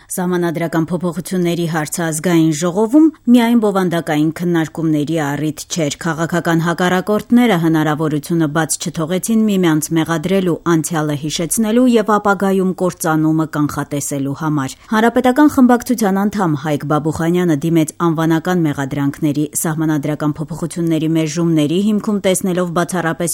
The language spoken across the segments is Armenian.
Սահմանադրական փոփոխությունների հարցը ազգային ժողովում միայն բովանդակային քննարկումների առիթ չէր. քաղաքական հակառակորդները հնարավորությունը բաց չթողեցին միմյանց մեղադրելու, անցյալը հիշեցնելու եւ ապագայում կործանումը կանխատեսելու համար. Հանրապետական խմբակցության անդամ Հայկ Բաբուխանյանը դիմեց անվանական մեղադրանքների, սահմանադրական փոփոխությունների մերժումների հիմքում տեսնելով բացառապես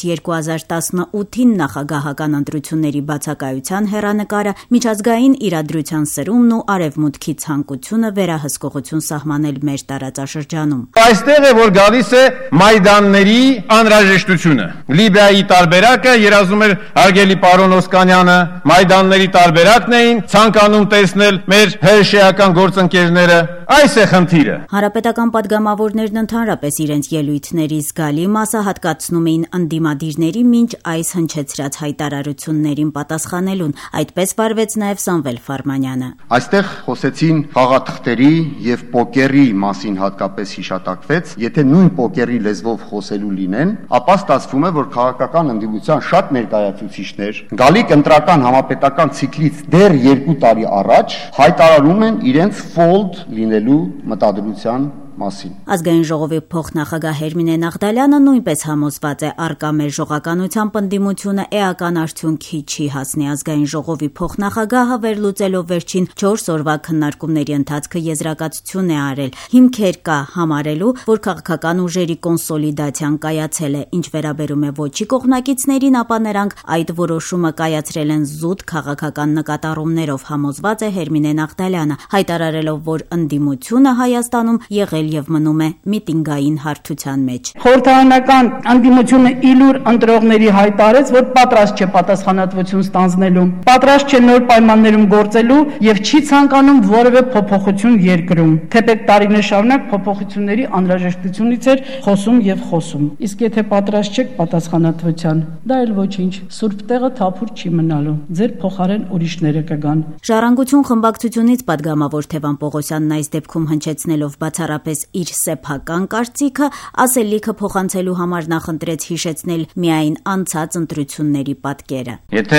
2018-ին նախագահական ընտրությունների բացակայության հեռանկարը, միջազգային իրադրության սրումն ու արևմուտքի ցանկությունը վերահսկողություն սահմանել մեր տարածաշրջանում. Այստեղ է, որ գալիս է Մայդանների անհրաժեշտությունը. Լիբիայի տարբերակը, երազում էր հարգելի պարոն Օսկանյանը, Մայդանների տարբերակն էին ցանկանում տեսնել մեր հերշեական գործընկերները. այս է խնդիրը. Հանրապետական պատգամավորներն ընդհանրապես իրենց ելույթների զգալի մասը հատկացնում էին ընդդիմադիրների մինչ այս հնչեցրած հայտարարություններին պատասխանելուն. այդպես վարվեց նաև Սամվել Ֆարմանյանը. Այստեղ խոսեցին խաղաթղթերի եւ պոկերի մասին հատկապես հիշատակվեց. Եթե նույն պոկերի լեզվով խոսելու լինեն, ապա ստացվում է, որ քաղաքական ընդդիմության շատ ներկայացուցիչներ գալիք ընտրական համապետական ցիկլից դեռ 2 տարի առաջ հայտարարում են իրենց ֆոլդ լինելու մտադրության մասին. Ազգային ժողովի փոխնախագահ Հերմինե Նաղդալյանը նույնպես համոզված է առկա մերժողականության պնդիմությունը էական արդյունքի չի հասնի. ազգային ժողովի փոխնախագահը վերլուծելով վերջին 4 օրվա քննարկումների ընթացքը եզրակացություն է արել. հիմքեր կա համարելու, որ քաղաքական ուժերի կոնսոլիդացիան կայացել է. ինչ վերաբերում է ոչի կողմնակիցներին, ապա նրանք այդ որոշումը կայացրել են զուտ քաղաքական նկատառումներով, համոզված է Հերմինե Նաղդալյանը, հայտարարելով, որ ընդդիմությունը Հայաստանում եղել եւ մնում է միտինգային հարթության մեջ. Խորհրդարանական ընդդիմությունը իլուր ընտրողների հայտարարեց, որ պատրաստ չէ պատասխանատվություն ստանձնելու, պատրաստ չէ նոր պայմաններում գործելու եւ չի ցանկանում որևէ փոփոխություն երկրում. Թեպետ տարիներ շարունակ փոփոխությունների անհրաժեշտությունից էր խոսում եւ խոսում. Իսկ եթե պատրաստ չեք պատասխանատվության, դա էլ ոչինչ, սուրբ տեղը թափուր չի մնալու. Ձեր փոխարեն ուրիշները կգան. Ժառանգություն խմբակցությունից պատգամավոր Թևան Պողոսյանն այս դեպքում հնչեցնելով բացառապես իր սեփական կարծիքը, ասելիքը փոխանցելու համար նախընտրեց հիշեցնել միայն անցած ընտրությունների պատկերը. Եթե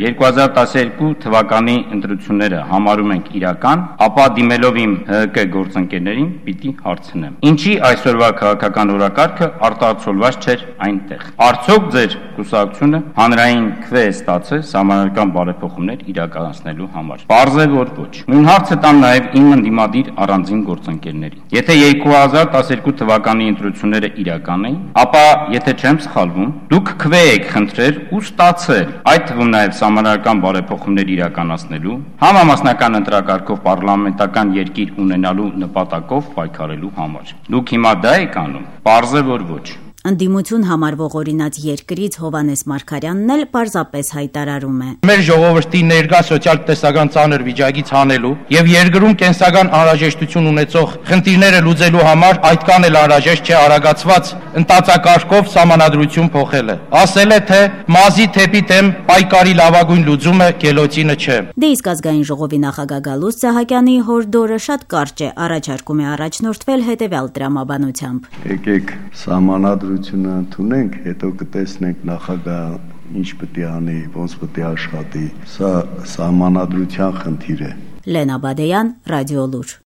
2012 թվականի ընտրությունները համարում ենք իրական, ապա դիմելով իմ ՀՀԿ գործընկերներին պիտի հարցնեմ. ինչի այսօրվա քաղաքական օրակարգը արտացոլված չէր այնտեղ։ Արդյոք ձեր կուսակցությունը հանրային քվե է ստացել սահմանադրական բարեփոխումներ իրականացնելու համար։ Պարզ է, որ ոչ։ Նույն հարցը տամ նաև իմ ընդդիմադիր առանձին գործընկերներին. Եթե 2012 թվականի ընտրությունները իրական էին, ապա եթե չեմ սխալվում, դուք քվե եք խնդրել ու ստացել, այդ թվում նաև սահմանադրական բարեփոխումներ իրականացնելու, համամասնական ընտրակարգով պարլամենտական երկիր ունենալու նպատակով պայքարելու համար։ Դուք հիմա դա եք անում, պարզ է, որ ոչ։ Ընդդիմություն համարվող օրինաց երկրից Հովհաննես Մարգարյանն էլ պարզապես հայտարարում է. Մեր ժողովրդի ներկա սոցիալ-տնտեսական ծանր վիճակից հանելու եւ երկրում կենսական անհրաժեշտություն ունեցող խնդիրները լուծելու համար այդքան էլ անհրաժեշտ չէ արագացված ընթացակարգով սահմանադրություն փոխելը։ Ասել է, թե մազի թեպի դեմ պայքարի լավագույն լուծումը գելոցինը չէ։ Դե իսկ ազգային ժողովի նախագահ Գալուստ Սահակյանի հորդորը շատ կարճ է, առաջարկում է առաջնորդվել հետևյալ տրամաբանությամբ. Եկեք սահմանադրությունը ընդունենք, հետո կտեսնենք նախագահ ինչ պետք է անի, ոնց պետք է աշխատի։ Սա սահմանադրության խնդիր է։ Լենա Բադեյան, Ռադիոլուր։